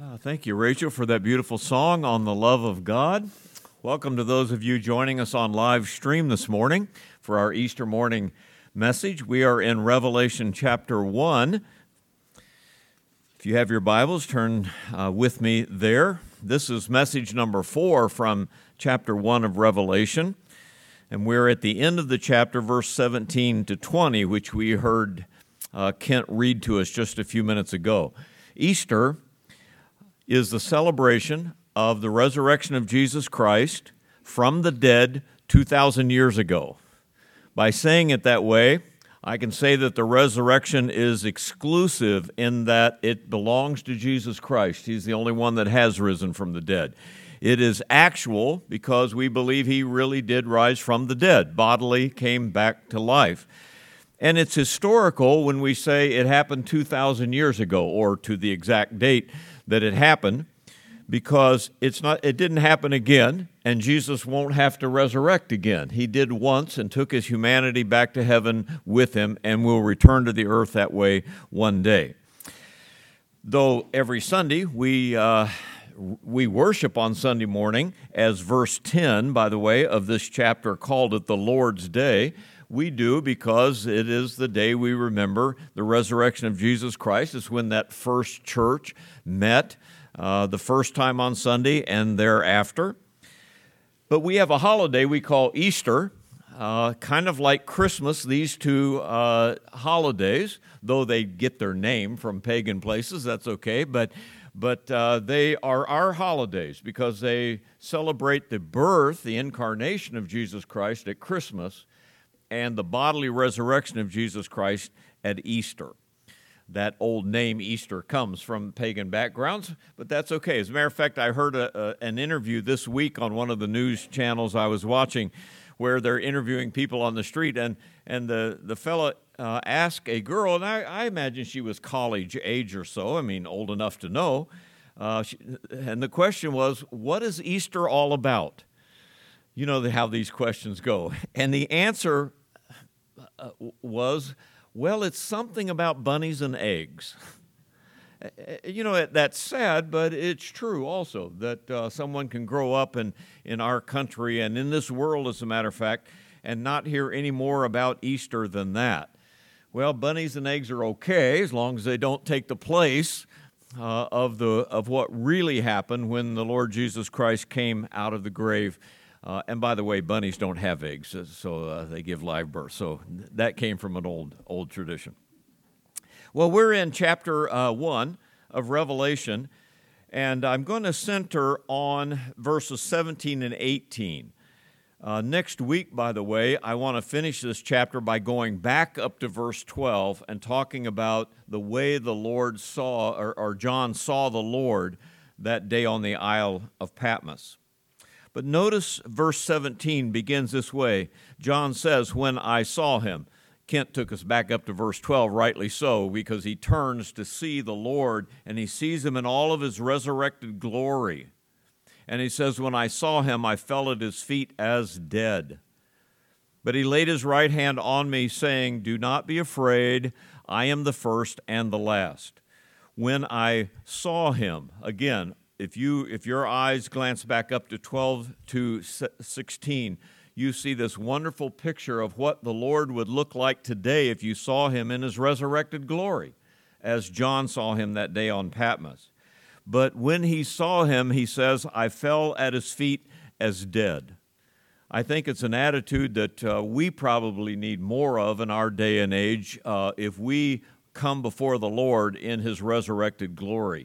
Thank you, Rachel, for that beautiful song on the love of God. Welcome to those of you joining us on live stream this morning for our Easter morning message. We are in Revelation chapter 1. If you have your Bibles, turn with me there. This is message number 4 from chapter 1 of Revelation. And we're at the end of the chapter, verse 17 to 20, which we heard Kent read to us just a few minutes ago. Easter is the celebration of the resurrection of Jesus Christ from the dead 2,000 years ago. By saying it that way, I can say that the resurrection is exclusive in that it belongs to Jesus Christ. He's the only one that has risen from the dead. It is actual because we believe he really did rise from the dead, bodily came back to life. And it's historical when we say it happened 2,000 years ago, or to the exact date that it happened, because it didn't happen again, and Jesus won't have to resurrect again. He did once and took his humanity back to heaven with him and will return to the earth that way one day. Though every Sunday we worship on Sunday morning, as verse 10, by the way, of this chapter called it the Lord's Day. We do because it is the day we remember the resurrection of Jesus Christ. It's when that first church met the first time on Sunday and thereafter. But we have a holiday we call Easter, kind of like Christmas, these two holidays, though they get their name from pagan places, that's okay, but they are our holidays because they celebrate the birth, the incarnation of Jesus Christ at Christmas, and the bodily resurrection of Jesus Christ at Easter. That old name Easter comes from pagan backgrounds, but that's okay. As a matter of fact, I heard an interview this week on one of the news channels I was watching where they're interviewing people on the street, and the fella asked a girl, and I imagine she was college age or so, old enough to know, and the question was, what is Easter all about? You know how these questions go. And the answer was, well, it's something about bunnies and eggs. That's sad, but it's true also that someone can grow up in our country and in this world, as a matter of fact, and not hear any more about Easter than that. Well, bunnies and eggs are okay as long as they don't take the place of what really happened when the Lord Jesus Christ came out of the grave. And by the way, bunnies don't have eggs, so they give live birth. So that came from an old tradition. Well, we're in chapter 1 of Revelation, and I'm going to center on verses 17 and 18. Next week, by the way, I want to finish this chapter by going back up to verse 12 and talking about the way the Lord saw, or John saw the Lord that day on the Isle of Patmos. But notice verse 17 begins this way. John says, when I saw him. Kent took us back up to verse 12, rightly so, because he turns to see the Lord, and he sees him in all of his resurrected glory. And he says, when I saw him, I fell at his feet as dead. But he laid his right hand on me, saying, do not be afraid, I am the first and the last. When I saw him, again, if your eyes glance back up to 12 to 16, you see this wonderful picture of what the Lord would look like today if you saw him in his resurrected glory, as John saw him that day on Patmos. But when he saw him, he says, I fell at his feet as dead. I think it's an attitude that we probably need more of in our day and age if we come before the Lord in his resurrected glory.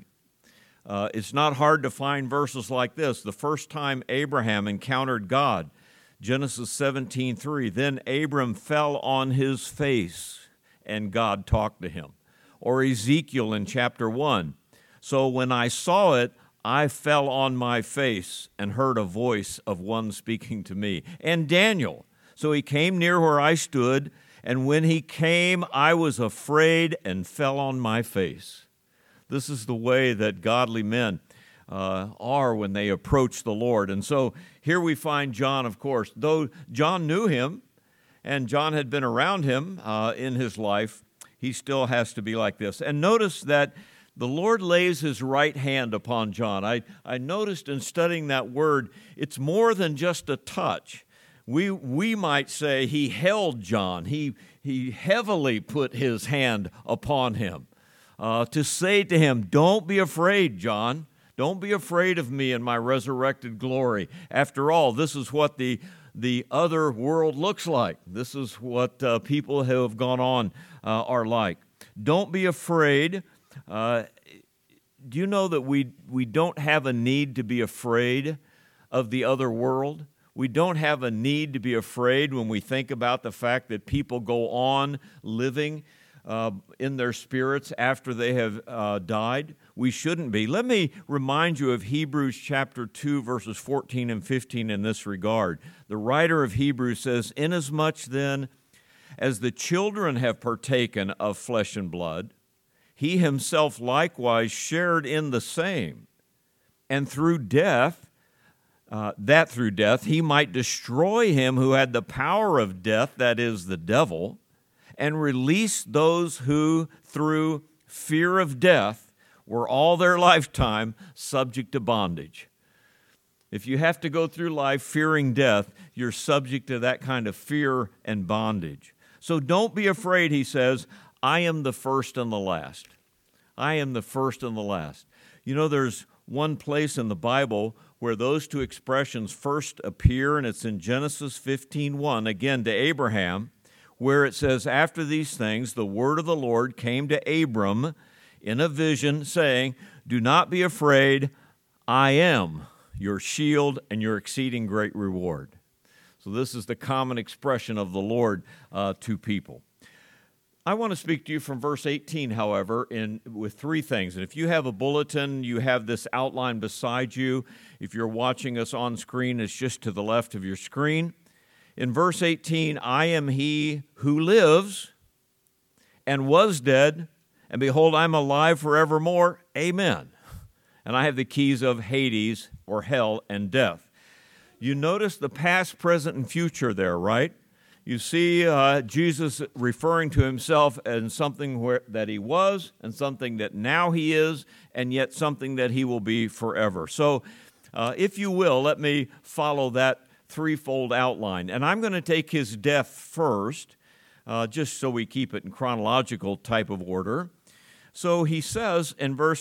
It's not hard to find verses like this. The first time Abraham encountered God, Genesis 17:3, then Abram fell on his face and God talked to him. Or Ezekiel in chapter 1, so when I saw it, I fell on my face and heard a voice of one speaking to me. And Daniel, so he came near where I stood, and when he came, I was afraid and fell on my face. This is the way that godly men are when they approach the Lord. And so here we find John, of course. Though John knew him and John had been around him in his life, he still has to be like this. And notice that The Lord lays his right hand upon John. I noticed in studying that word, it's more than just a touch. We might say he held John. He heavily put his hand upon him to say to him, don't be afraid, John. Don't be afraid of me and my resurrected glory. After all, this is what the other world looks like. This is what people who have gone on are like. Don't be afraid. Do you know that we don't have a need to be afraid of the other world? We don't have a need to be afraid when we think about the fact that people go on living in their spirits after they have died. We shouldn't be. Let me remind you of Hebrews chapter 2, verses 14 and 15 in this regard. The writer of Hebrews says, "Inasmuch then as the children have partaken of flesh and blood, he himself likewise shared in the same, and through death, through death he might destroy him who had the power of death, that is, the devil, and release those who, through fear of death, were all their lifetime subject to bondage." If you have to go through life fearing death, you're subject to that kind of fear and bondage. So don't be afraid, he says. I am the first and the last. I am the first and the last. You know, there's one place in the Bible where those two expressions first appear, and it's in Genesis 15:1, again to Abraham, where it says, "After these things, the word of the Lord came to Abram in a vision, saying, 'Do not be afraid, I am your shield and your exceeding great reward.'" So this is the common expression of the Lord to people. I want to speak to you from verse 18, however, with three things. And if you have a bulletin, you have this outline beside you. If you're watching us on screen, it's just to the left of your screen. In verse 18, "I am he who lives and was dead, and behold, I'm alive forevermore. Amen. And I have the keys of Hades, or hell, and death." You notice the past, present, and future there, right? You see Jesus referring to himself as something that he was, and something that now he is, and yet something that he will be forever. So if you will, let me follow that threefold outline. And I'm going to take his death first, just so we keep it in chronological type of order. So he says in verse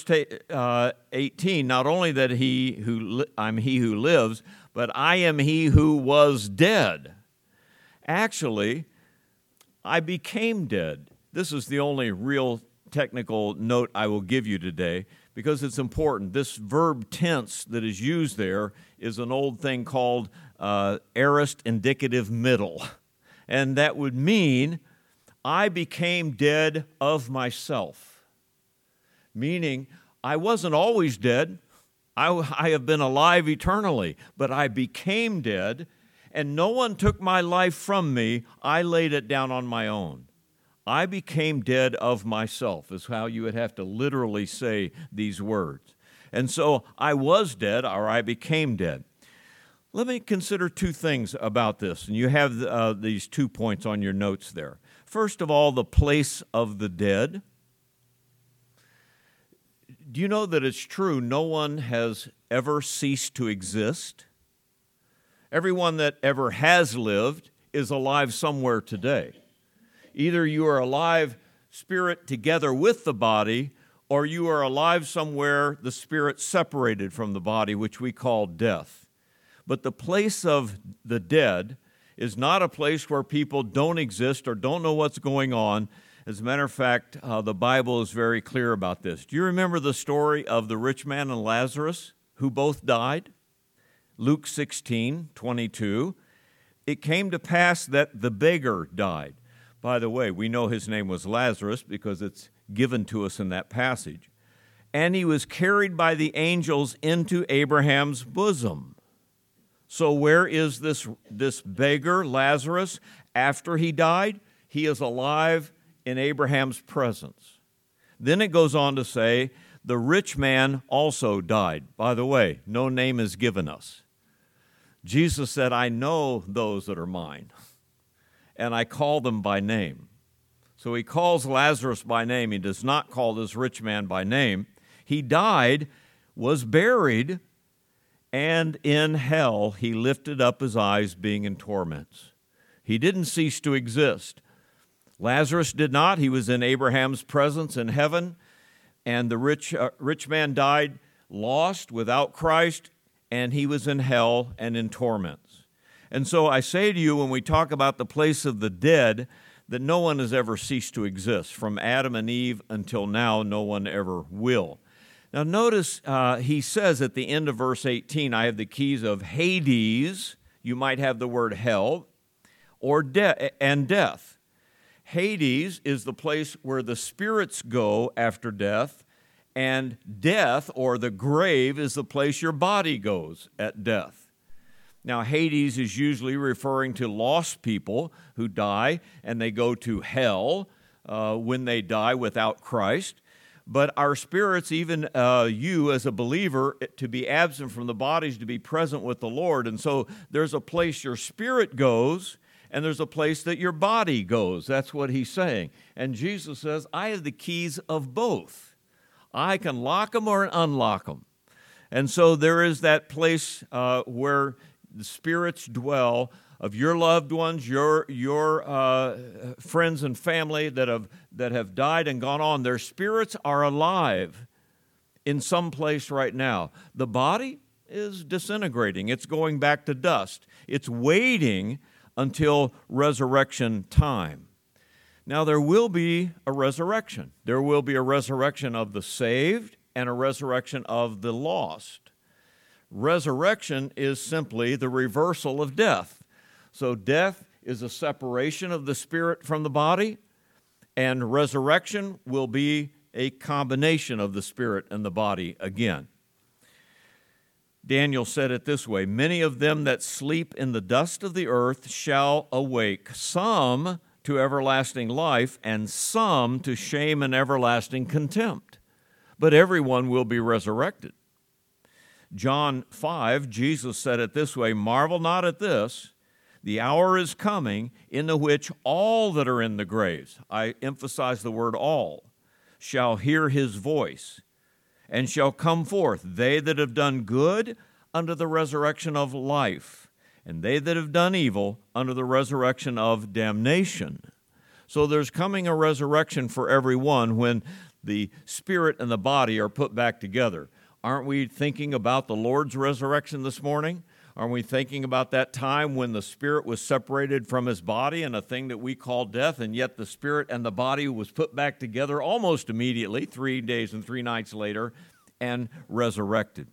18, not only that I'm he who lives, but I am he who was dead. Actually, I became dead. This is the only real technical note I will give you today, because it's important. This verb tense that is used there is an old thing called aorist indicative middle. And that would mean I became dead of myself. Meaning, I wasn't always dead. I have been alive eternally, but I became dead, and no one took my life from me. I laid it down on my own. I became dead of myself is how you would have to literally say these words. And so I was dead, or I became dead. Let me consider two things about this, and you have these 2 points on your notes there. First of all, the place of the dead. Do you know that it's true no one has ever ceased to exist? Everyone that ever has lived is alive somewhere today. Either you are alive, spirit together with the body, or you are alive somewhere, the spirit separated from the body, which we call death. But the place of the dead is not a place where people don't exist or don't know what's going on. As a matter of fact, the Bible is very clear about this. Do you remember the story of the rich man and Lazarus, who both died? Luke 16:22. "It came to pass that the beggar died." By the way, we know his name was Lazarus because it's given to us in that passage. "And he was carried by the angels into Abraham's bosom." So where is this beggar, Lazarus? After he died, he is alive in Abraham's presence. Then it goes on to say, the rich man also died. By the way, no name is given us. Jesus said, "I know those that are mine, and I call them by name." So he calls Lazarus by name. He does not call this rich man by name. He died, was buried, and in hell he lifted up his eyes, being in torments. He didn't cease to exist. Lazarus did not. He was in Abraham's presence in heaven, and the rich man died lost without Christ, and he was in hell and in torments. And so I say to you, when we talk about the place of the dead, that no one has ever ceased to exist. From Adam and Eve until now, no one ever will. Now notice he says at the end of verse 18, I have the keys of Hades. You might have the word hell, or and death. Hades is the place where the spirits go after death, and death, or the grave, is the place your body goes at death. Now, Hades is usually referring to lost people who die, and they go to hell when they die without Christ. But our spirits, even you as a believer, to be absent from the bodies, to be present with the Lord. And so there's a place your spirit goes, and there's a place that your body goes. That's what he's saying. And Jesus says, I have the keys of both. I can lock them or unlock them. And so there is that place where the spirits dwell of your loved ones, your friends and family that have died and gone on. Their spirits are alive in some place right now. The body is disintegrating. It's going back to dust. It's waiting until resurrection time. Now, there will be a resurrection. There will be a resurrection of the saved and a resurrection of the lost. Resurrection is simply the reversal of death. So death is a separation of the spirit from the body, and resurrection will be a combination of the spirit and the body again. Daniel said it this way, many of them that sleep in the dust of the earth shall awake, some to everlasting life, and some to shame and everlasting contempt. But everyone will be resurrected. John 5, Jesus said it this way, marvel not at this, the hour is coming in the which all that are in the graves, I emphasize the word all, shall hear his voice, and shall come forth, they that have done good unto the resurrection of life, and they that have done evil unto the resurrection of damnation. So there's coming a resurrection for everyone when the spirit and the body are put back together. Aren't we thinking about the Lord's resurrection this morning? Aren't we thinking about that time when the spirit was separated from his body and a thing that we call death, and yet the spirit and the body was put back together almost immediately, 3 days and 3 nights later, and resurrected?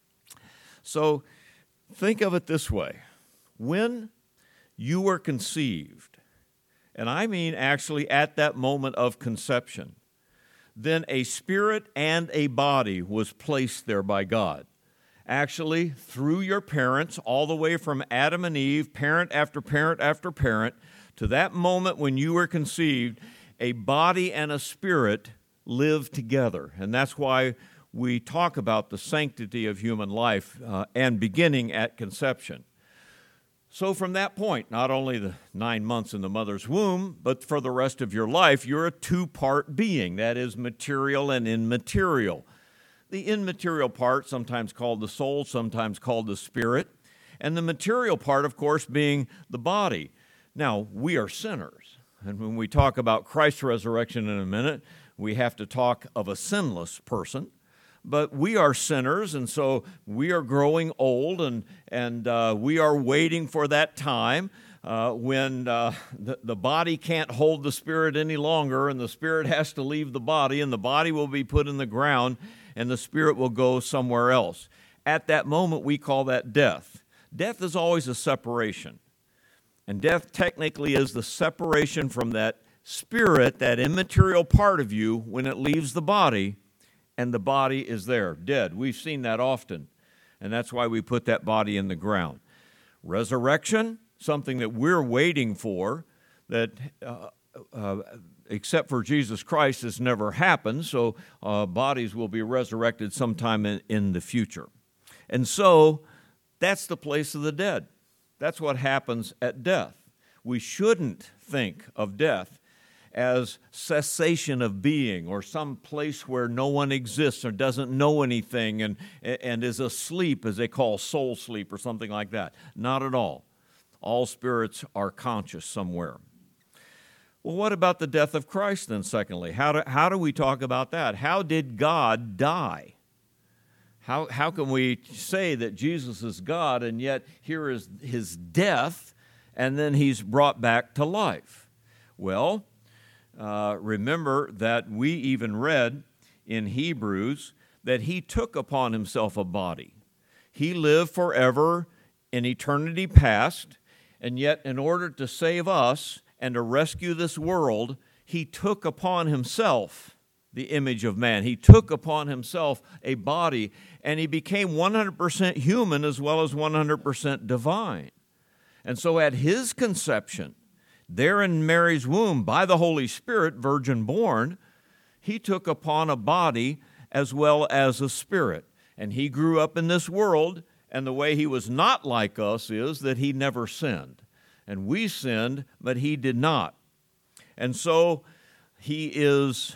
So think of it this way. When you were conceived, and I mean actually at that moment of conception, then a spirit and a body was placed there by God. Actually, through your parents, all the way from Adam and Eve, parent after parent after parent, to that moment when you were conceived, a body and a spirit lived together. And that's why we talk about the sanctity of human life and beginning at conception. So from that point, not only the 9 months in the mother's womb, but for the rest of your life, you're a two-part being. That is material and immaterial. The immaterial part, sometimes called the soul, sometimes called the spirit, and the material part, of course, being the body. Now, we are sinners, and when we talk about Christ's resurrection in a minute, we have to talk of a sinless person. But we are sinners, and so we are growing old, and we are waiting for that time when the body can't hold the spirit any longer, and the spirit has to leave the body, and the body will be put in the ground, and the spirit will go somewhere else. At that moment, we call that death. Death is always a separation, and death technically is the separation from that spirit, that immaterial part of you, when it leaves the body, and the body is there, dead. We've seen that often, and that's why we put that body in the ground. Resurrection, something that we're waiting for, that except for Jesus Christ has never happened, so bodies will be resurrected sometime in the future. And so that's the place of the dead. That's what happens at death. We shouldn't think of death as cessation of being, or some place where no one exists or doesn't know anything and is asleep, as they call soul sleep or something like that. Not at all. All spirits are conscious somewhere. Well, what about the death of Christ then, secondly? How do we talk about that? How did God die? How can we say that Jesus is God and yet here is his death and then he's brought back to life? Well, remember that we even read in Hebrews that he took upon himself a body. He lived forever in eternity past, and yet in order to save us and to rescue this world, he took upon himself the image of man. He took upon himself a body, and he became 100% human as well as 100% divine. And so at his conception, there in Mary's womb, by the Holy Spirit, virgin born, he took upon a body as well as a spirit. And he grew up in this world, and the way he was not like us is that he never sinned. And we sinned, but he did not. And so he is,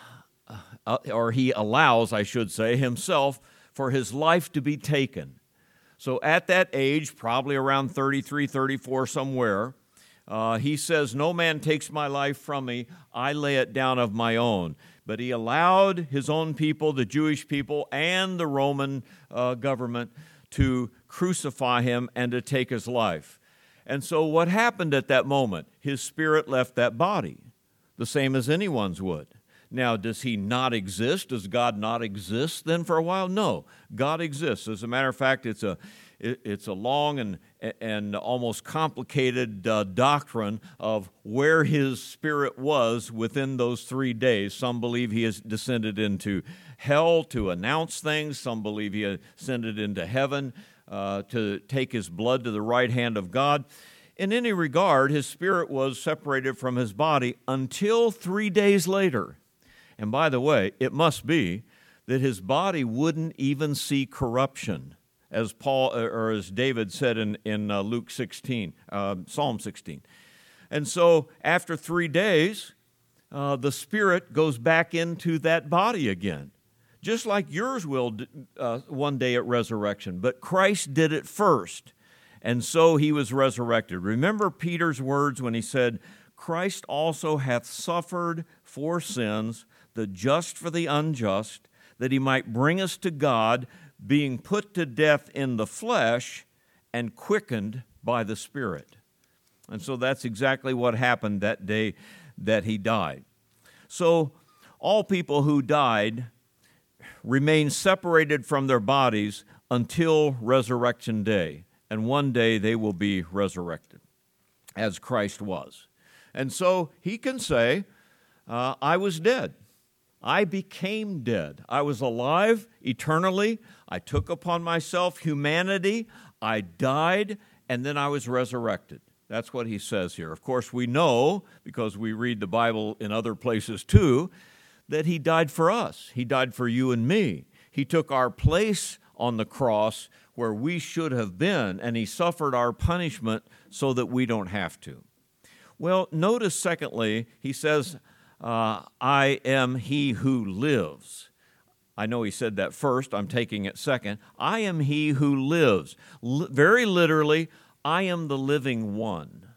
or he allows, I should say, himself for his life to be taken. So at that age, probably around 33, 34 somewhere, he says, "No man takes my life from me, I lay it down of my own." But he allowed his own people, the Jewish people, and the Roman government to crucify him and to take his life. And so what happened at that moment? His spirit left that body, the same as anyone's would. Now, does he not exist? Does God not exist then for a while? No, God exists. As a matter of fact, it's a long and almost complicated doctrine of where his spirit was within those 3 days. Some believe he has descended into hell to announce things. Some believe he ascended into heaven to take his blood to the right hand of God. In any regard, his spirit was separated from his body until 3 days later. And by the way, it must be that his body wouldn't even see corruption, as Paul or as David said in Luke 16, Psalm 16. And so after 3 days, the spirit goes back into that body again, just like yours will one day at resurrection. But Christ did it first, and so he was resurrected. Remember Peter's words when he said, "Christ also hath suffered for sins, the just for the unjust, that he might bring us to God, being put to death in the flesh and quickened by the Spirit." And so that's exactly what happened that day that he died. So all people who died remain separated from their bodies until resurrection day. And one day they will be resurrected, as Christ was. And so he can say, I was dead. I became dead. I was alive eternally. I took upon myself humanity. I died, and then I was resurrected. That's what he says here. Of course, we know, because we read the Bible in other places too, that he died for us. He died for you and me. He took our place on the cross where we should have been, and he suffered our punishment so that we don't have to. Well, notice secondly, he says, I am he who lives. I know he said that first. I'm taking it second. I am he who lives. Very literally, I am the living one.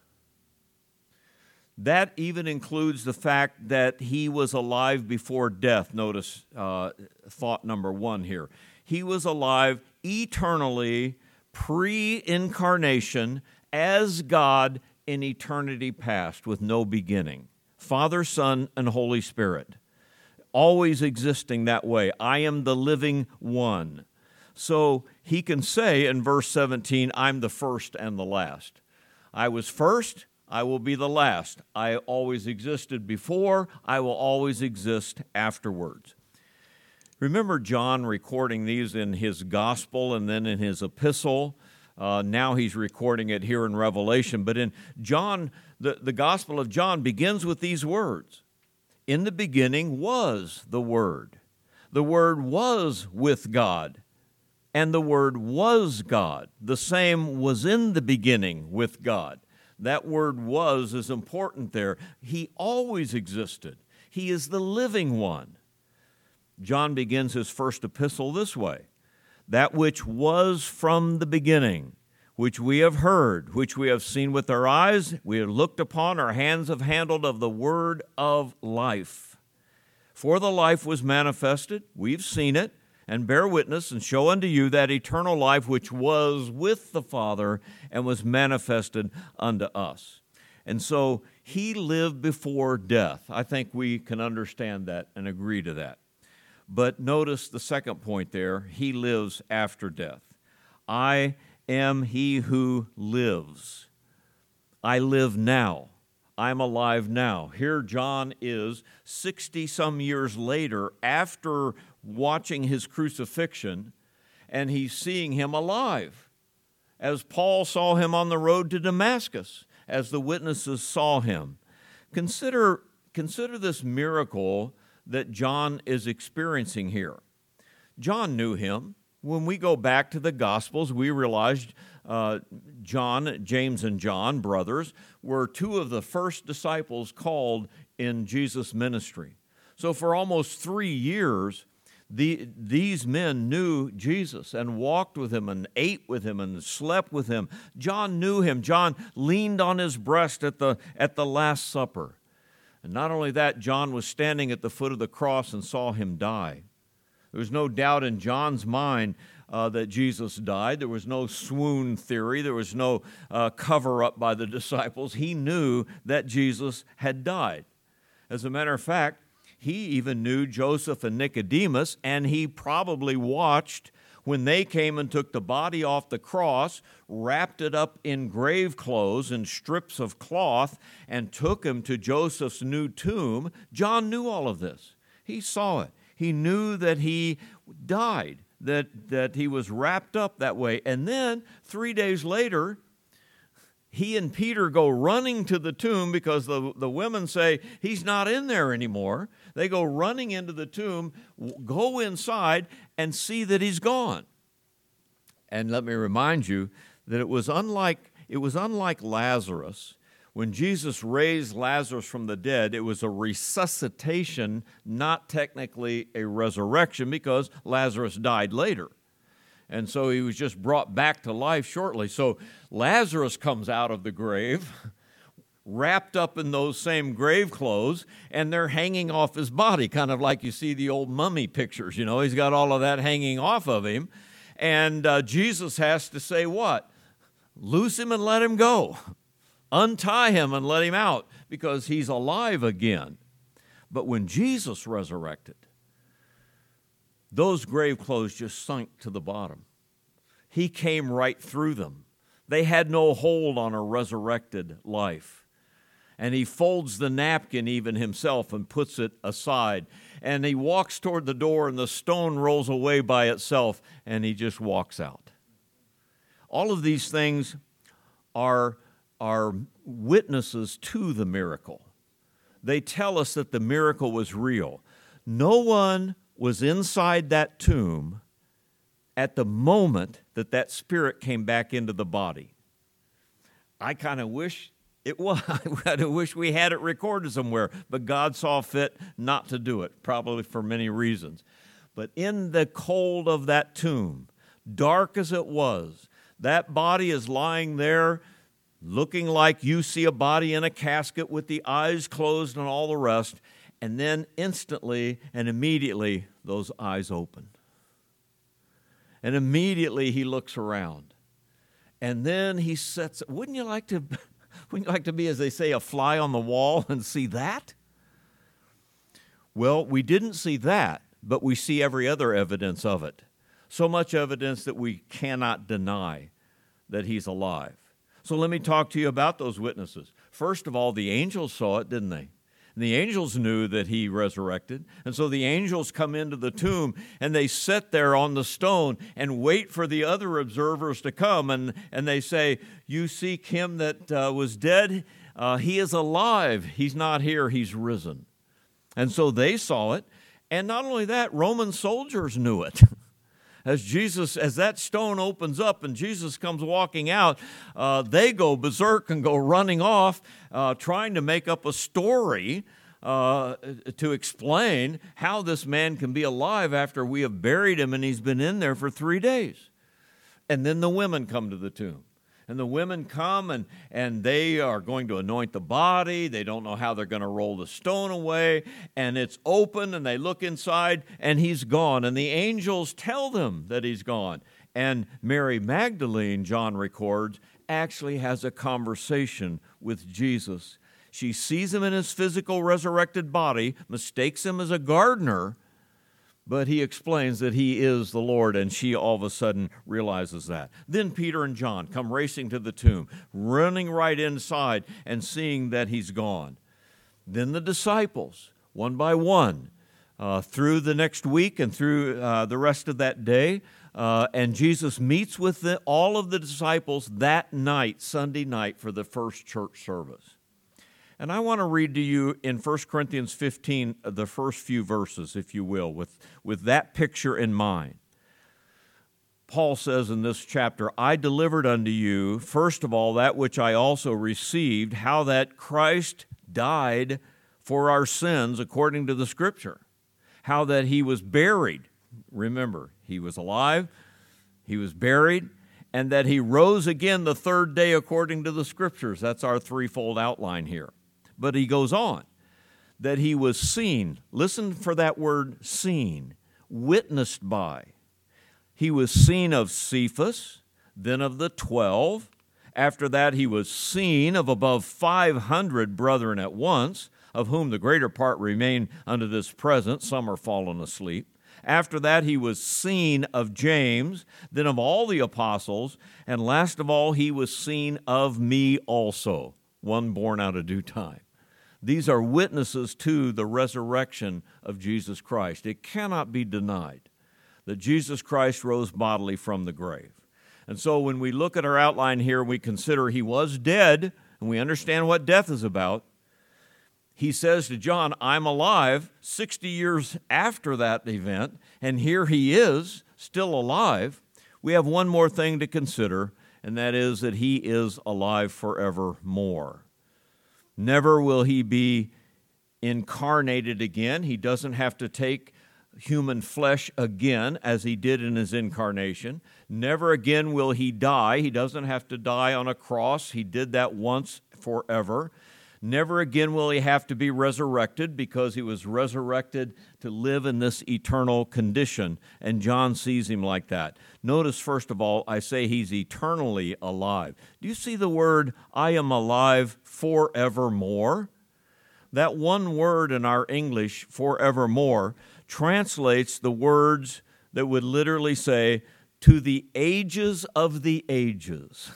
That even includes the fact that he was alive before death. Notice thought number one here. He was alive eternally, pre-incarnation, as God in eternity past with no beginning. Father, Son, and Holy Spirit, always existing that way. I am the living one. So he can say in verse 17, I'm the first and the last. I was first, I will be the last. I always existed before, I will always exist afterwards. Remember John recording these in his gospel and then in his epistle. Now he's recording it here in Revelation. But in John, the Gospel of John begins with these words. In the beginning was the Word. The Word was with God, and the Word was God. The same was in the beginning with God. That word was is important there. He always existed. He is the living one. John begins his first epistle this way: that which was from the beginning, which we have heard, which we have seen with our eyes, we have looked upon, our hands have handled of the word of life. For the life was manifested, we've seen it, and bear witness and show unto you that eternal life which was with the Father and was manifested unto us. And so he lived before death. I think we can understand that and agree to that. But notice the second point there, he lives after death. I am he who lives. I live now. I'm alive now. Here John is 60-some years later after watching his crucifixion, and he's seeing him alive, as Paul saw him on the road to Damascus, as the witnesses saw him. Consider this miracle that John is experiencing here. John knew him. When we go back to the Gospels, we realized James and John, brothers, were two of the first disciples called in Jesus' ministry. So for almost 3 years, these men knew Jesus and walked with him and ate with him and slept with him. John knew him. John leaned on his breast at the Last Supper. And not only that, John was standing at the foot of the cross and saw him die. There was no doubt in John's mind that Jesus died. There was no swoon theory. There was no cover-up by the disciples. He knew that Jesus had died. As a matter of fact, he even knew Joseph and Nicodemus, and he probably watched when they came and took the body off the cross, wrapped it up in grave clothes and strips of cloth, and took him to Joseph's new tomb. John knew all of this. He saw it. He knew that he died, that he was wrapped up that way. And then 3 days later, he and Peter go running to the tomb because the women say, he's not in there anymore. They go running into the tomb, go inside, and see that he's gone. And let me remind you that it was unlike Lazarus. When Jesus raised Lazarus from the dead, it was a resuscitation, not technically a resurrection, because Lazarus died later. And so he was just brought back to life shortly. So Lazarus comes out of the grave, wrapped up in those same grave clothes, and they're hanging off his body, kind of like you see the old mummy pictures. You know, he's got all of that hanging off of him. And Jesus has to say what? Loose him and let him go. Untie him and let him out, because he's alive again. But when Jesus resurrected, those grave clothes just sunk to the bottom. He came right through them. They had no hold on a resurrected life. And he folds the napkin even himself and puts it aside. And he walks toward the door, and the stone rolls away by itself, and he just walks out. All of these things are witnesses to the miracle. They tell us that the miracle was real. No one was inside that tomb at the moment that spirit came back into the body. I kind of wish it was. I wish we had it recorded somewhere, but God saw fit not to do it, probably for many reasons. But in the cold of that tomb, dark as it was, that body is lying there looking like you see a body in a casket with the eyes closed and all the rest. And then instantly and immediately, those eyes open. And immediately he looks around. And then he sets, wouldn't you like to be, as they say, a fly on the wall and see that? Well, we didn't see that, but we see every other evidence of it. So much evidence that we cannot deny that he's alive. So let me talk to you about those witnesses. First of all, the angels saw it, didn't they? And the angels knew that he resurrected. And so the angels come into the tomb, and they sit there on the stone and wait for the other observers to come. And they say, you seek him that was dead? He is alive. He's not here. He's risen. And so they saw it. And not only that, Roman soldiers knew it. as that stone opens up and Jesus comes walking out, they go berserk and go running off, trying to make up a story to explain how this man can be alive after we have buried him and he's been in there for 3 days. And then the women come to the tomb. And the women come and they are going to anoint the body. They don't know how they're going to roll the stone away. And it's open and they look inside and he's gone. And the angels tell them that he's gone. And Mary Magdalene, John records, actually has a conversation with Jesus. She sees him in his physical resurrected body, mistakes him as a gardener, but he explains that he is the Lord, and she all of a sudden realizes that. Then Peter and John come racing to the tomb, running right inside and seeing that he's gone. Then the disciples, one by one, through the next week and through the rest of that day, and Jesus meets with all of the disciples that night, Sunday night, for the first church service. And I want to read to you in 1 Corinthians 15, the first few verses, if you will, with that picture in mind. Paul says in this chapter, I delivered unto you, first of all, that which I also received, how that Christ died for our sins according to the Scripture, how that he was buried. Remember, he was alive, he was buried, and that he rose again the third day according to the Scriptures. That's our threefold outline here. But he goes on, that he was seen. Listen for that word, seen, witnessed by. He was seen of Cephas, then of the 12. After that, he was seen of above 500 brethren at once, of whom the greater part remain unto this present. Some are fallen asleep. After that, he was seen of James, then of all the apostles, and last of all, he was seen of me also, one born out of due time. These are witnesses to the resurrection of Jesus Christ. It cannot be denied that Jesus Christ rose bodily from the grave. And so when we look at our outline here, we consider he was dead, and we understand what death is about. He says to John, I'm alive 60 years after that event, and here he is, still alive. We have one more thing to consider, and that is that he is alive forevermore. Never will he be incarnated again. He doesn't have to take human flesh again as he did in his incarnation. Never again will he die. He doesn't have to die on a cross. He did that once forever. Never again will he have to be resurrected because he was resurrected to live in this eternal condition, and John sees him like that. Notice, first of all, I say he's eternally alive. Do you see the word, I am alive forevermore? That one word in our English, forevermore, translates the words that would literally say, to the ages of the ages.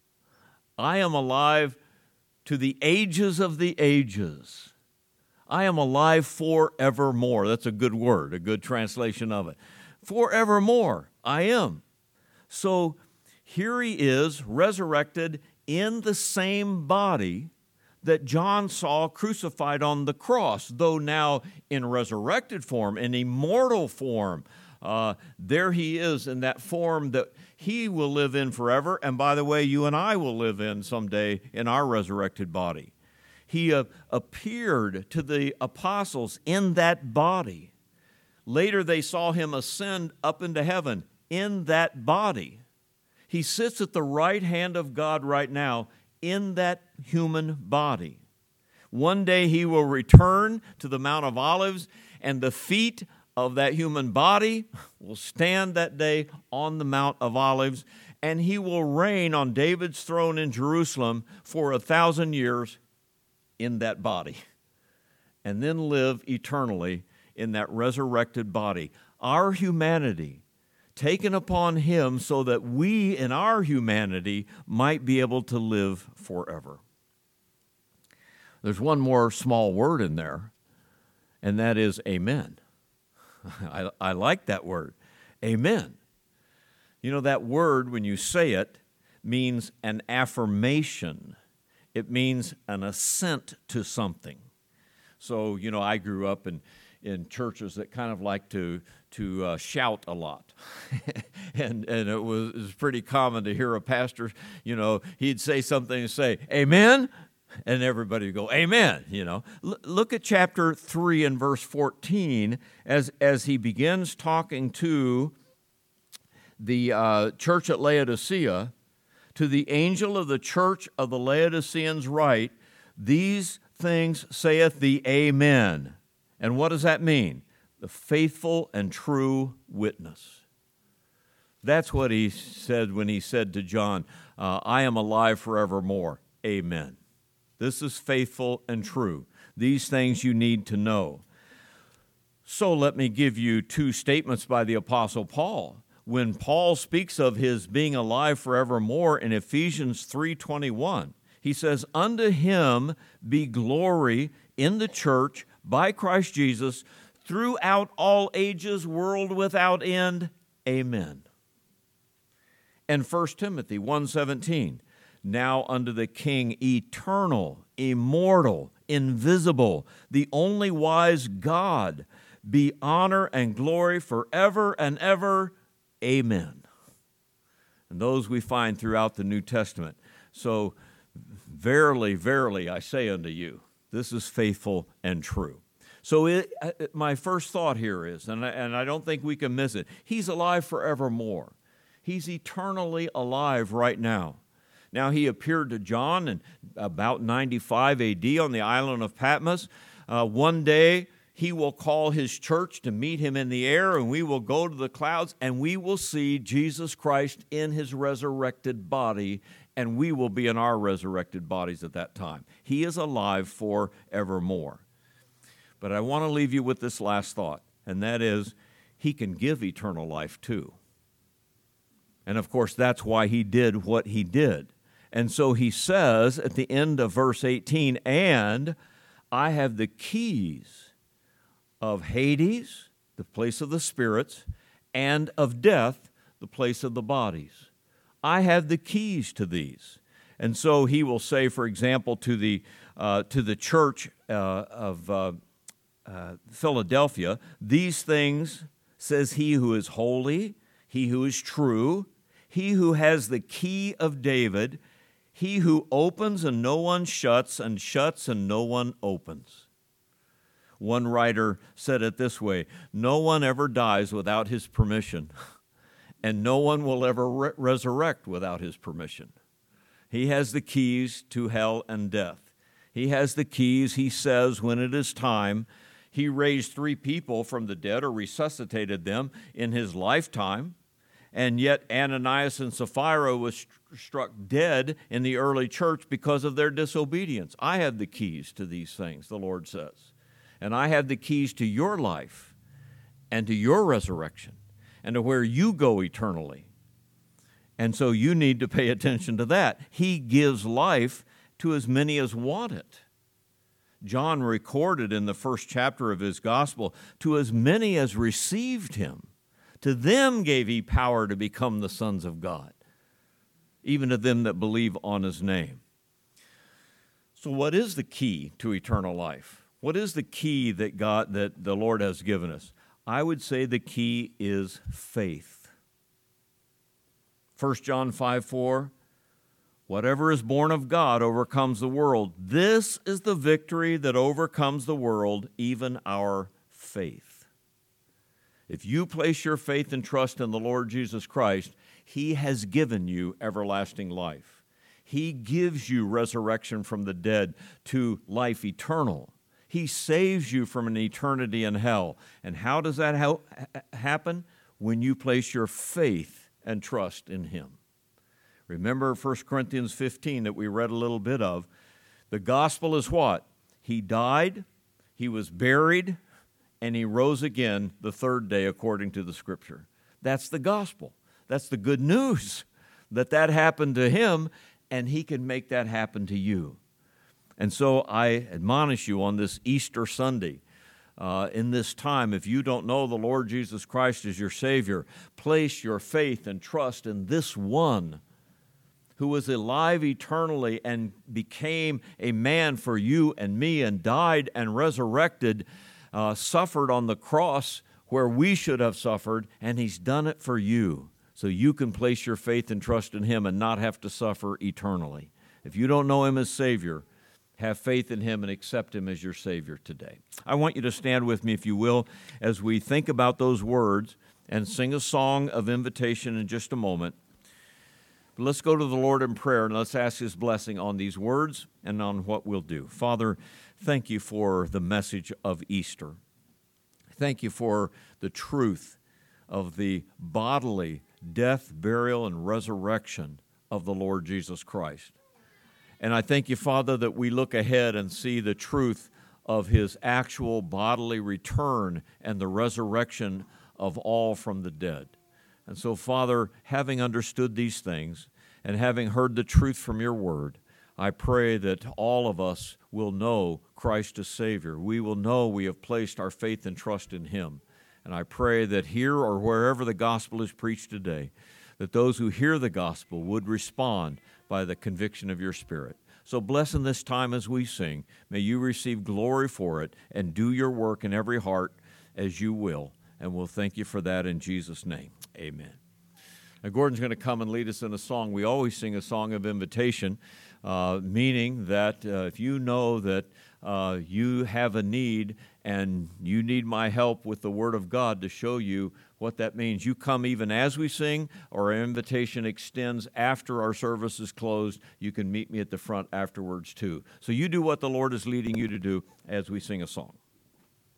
I am alive to the ages of the ages. I am alive forevermore. That's a good word, a good translation of it. Forevermore, I am. So here he is, resurrected in the same body that John saw crucified on the cross, though now in resurrected form, in immortal form. There he is in that form that he will live in forever. And by the way, you and I will live in someday in our resurrected body. He appeared to the apostles in that body. Later they saw him ascend up into heaven in that body. He sits at the right hand of God right now in that human body. One day he will return to the Mount of Olives, and the feet of that human body will stand that day on the Mount of Olives, and he will reign on David's throne in Jerusalem for 1,000 years in that body, and then live eternally in that resurrected body. Our humanity taken upon him so that we in our humanity might be able to live forever. There's one more small word in there, and that is amen. I like that word, amen. You know, that word, when you say it, means an affirmation. It means an assent to something. So, you know, I grew up in churches that kind of like to shout a lot. and it was pretty common to hear a pastor, he'd say something and say, "Amen," and everybody would go, "Amen," Look at chapter 3 and verse 14 as he begins talking to the church at Laodicea. "To the angel of the church of the Laodiceans write, these things saith the Amen." And what does that mean? The faithful and true witness. That's what he said when he said to John, "I am alive forevermore. Amen." This is faithful and true. These things you need to know. So let me give you two statements by the Apostle Paul. When Paul speaks of his being alive forevermore in Ephesians 3:21, he says, "Unto him be glory in the church by Christ Jesus throughout all ages, world without end. Amen." And 1 Timothy 1:17, "Now unto the King eternal, immortal, invisible, the only wise God, be honor and glory forever and ever. Amen." And those we find throughout the New Testament. So, verily, verily, I say unto you, this is faithful and true. So my first thought here is, and I don't think we can miss it, he's alive forevermore. He's eternally alive right now. Now, he appeared to John in about 95 AD on the island of Patmos. One day, he will call his church to meet him in the air, and we will go to the clouds, and we will see Jesus Christ in his resurrected body, and we will be in our resurrected bodies at that time. He is alive forevermore. But I want to leave you with this last thought, and that is, he can give eternal life too. And of course, that's why he did what he did. And so he says at the end of verse 18, "And I have the keys of Hades," the place of the spirits, "and of death," the place of the bodies. I have the keys to these. And so he will say, for example, to the church of Philadelphia, "These things says he who is holy, he who is true, he who has the key of David, he who opens and no one shuts, and shuts and no one opens." One writer said it this way, "No one ever dies without his permission, and no one will ever resurrect without his permission." He has the keys to hell and death. He has the keys, he says, when it is time. He raised 3 people from the dead or resuscitated them in his lifetime, and yet Ananias and Sapphira was struck dead in the early church because of their disobedience. I have the keys to these things, the Lord says. And I have the keys to your life and to your resurrection and to where you go eternally. And so you need to pay attention to that. He gives life to as many as want it. John recorded in the first chapter of his gospel, "To as many as received him, to them gave he power to become the sons of God, even to them that believe on his name." So what is the key to eternal life? What is the key that the Lord has given us? I would say the key is faith. 1 John 5:4, "Whatever is born of God overcomes the world. This is the victory that overcomes the world, even our faith." If you place your faith and trust in the Lord Jesus Christ, he has given you everlasting life. He gives you resurrection from the dead to life eternal. He saves you from an eternity in hell. And how does that happen? When you place your faith and trust in him. Remember 1 Corinthians 15 that we read a little bit of. The gospel is what? He died, he was buried, and he rose again the third day according to the Scripture. That's the gospel. That's the good news, that happened to him, and he can make that happen to you. And so I admonish you on this Easter Sunday, in this time, if you don't know the Lord Jesus Christ as your Savior, place your faith and trust in this one who was alive eternally and became a man for you and me and died and resurrected suffered on the cross where we should have suffered, and he's done it for you. So you can place your faith and trust in him and not have to suffer eternally. If you don't know him as Savior, have faith in him and accept him as your Savior today. I want you to stand with me, if you will, as we think about those words and sing a song of invitation in just a moment. But let's go to the Lord in prayer and let's ask his blessing on these words and on what we'll do. Father, thank you for the message of Easter. Thank you for the truth of the bodily death, burial, and resurrection of the Lord Jesus Christ. And I thank you, Father, that we look ahead and see the truth of his actual bodily return and the resurrection of all from the dead. And so, Father, having understood these things and having heard the truth from your word, I pray that all of us will know Christ as Savior. We will know we have placed our faith and trust in him. And I pray that here or wherever the gospel is preached today, that those who hear the gospel would respond by the conviction of your Spirit. So bless in this time as we sing. May you receive glory for it and do your work in every heart as you will. And we'll thank you for that in Jesus' name. Amen. Now, Gordon's going to come and lead us in a song. We always sing a song of invitation, meaning that if you know that you have a need and you need my help with the Word of God to show you what that means, you come even as we sing, or our invitation extends after our service is closed. You can meet me at the front afterwards too. So you do what the Lord is leading you to do as we sing a song.